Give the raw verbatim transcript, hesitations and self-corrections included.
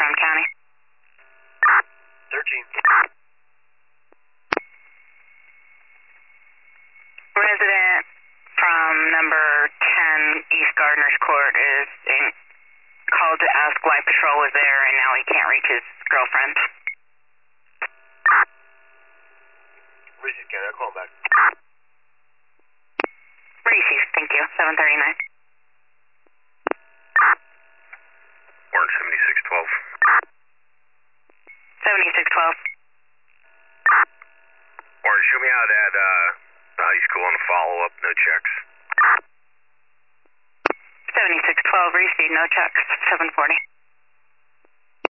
from county. thirteen. Resident from number ten East Gardner's Court is in, called to ask why patrol was there and now he can't reach his girlfriend. Reese's County, I'll call him back. Reese's, thank you. seven thirty-nine. Orange seventy-six twelve. seventy-six twelve. Orange, show me how that, uh, how he's cool on the follow-up, no checks. seventy-six twelve, Reese, no checks, seven forty.